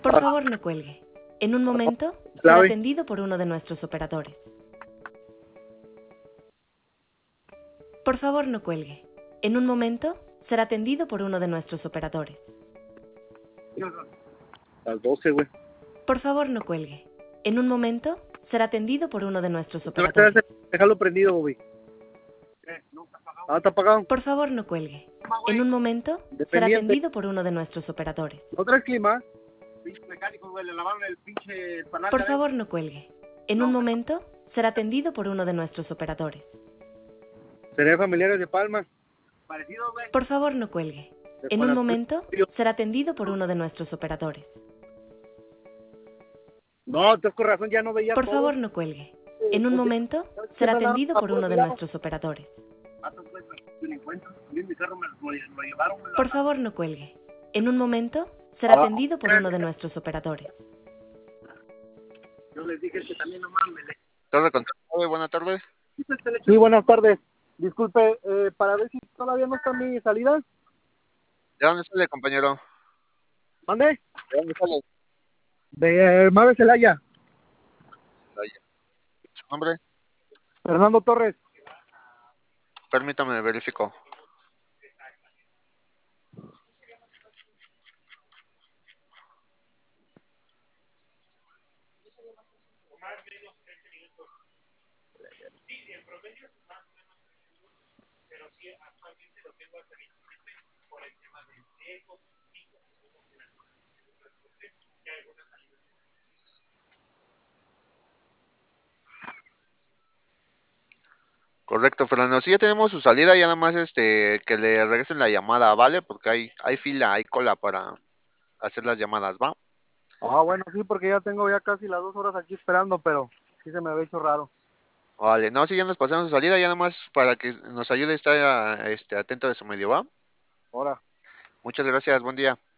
Por favor, no cuelgue. En un momento, será Clave. atendido por uno de nuestros operadores. Por favor, no cuelgue. En un momento, será atendido por uno de nuestros operadores. Las 12, güey. Por favor, no cuelgue. En un momento, será atendido por uno de nuestros ¿Qué vas a operadores. hacer? Déjalo prendido, güey. Ah, está apagado. Por favor, no cuelgue. En un momento, será Dependiente. atendido por uno de nuestros operadores. ¿No traes clima? Pinche mecánico, güey, le lavaron el pinche panal. Por favor, no cuelgue. En un momento, será atendido por uno de nuestros operadores. Serían familiares de Palma. Parecido, güey. Por favor, no cuelgue. En un momento, será atendido por uno de nuestros operadores. No, entonces con razón ya no veía Por todo. favor, no cuelgue. En un momento, será atendido por uno de nuestros operadores. Vato, pues, si lo encuentro, en mi carro me lo llevaron, güey. Por favor, no cuelgue. En un momento, será atendido por uno de nuestros operadores. Yo les dije que también no mames. Torre Control, buenas tardes. Sí, buenas tardes. Disculpe, para ver si todavía no está mi salida. ¿De dónde sale, compañero? ¿Mande? ¿De dónde sale? De Mave Celaya. ¿Su nombre? Fernando Torres. Permítame, verifico. Correcto, Fernando. Sí, ya tenemos su salida, ya nada más que le regresen la llamada, ¿vale? Porque hay fila, hay cola para hacer las llamadas, ¿va? Ah, bueno, sí, porque ya tengo ya casi las 2 horas aquí esperando, pero sí se me había hecho raro. Vale, no, sí, ya nos pasamos su salida, ya nada más para que nos ayude a estar atento de su medio, ¿va? Ahora. Muchas gracias, buen día.